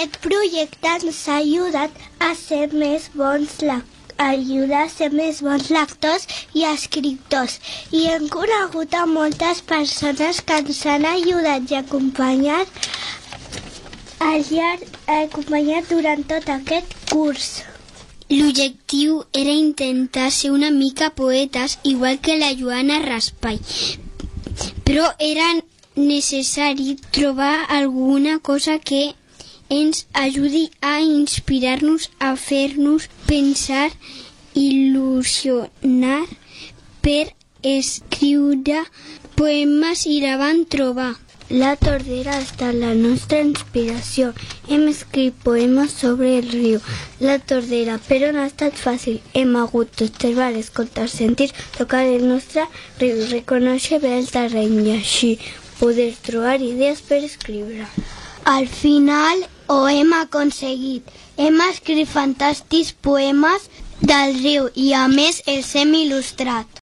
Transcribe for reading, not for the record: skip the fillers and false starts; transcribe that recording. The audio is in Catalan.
Aquest projecte ens ha ajudat a ser més bons lectors i escriptors, i hem conegut a moltes persones que ens han ajudat i acompanyat durant tot aquest curs. L'objectiu era intentar ser una mica poetes, igual que la Joana Raspall, però era necessari trobar alguna cosa que ens ajudi a inspirar-nos, a fer-nos pensar, il·lusionar per escriure poemes, i la van trobar. La Tordera ha estat la nostra inspiració. Hem escrit poemes sobre el riu, la Tordera, però no ha estat fàcil. Hem hagut d'observar, escoltar, sentir, tocar el nostre riu, reconèixer bé el terreny i així poder trobar idees per escriure. Al final ho hem aconseguit. Hem escrit fantàstics poemes del riu i a més els hem il·lustrat.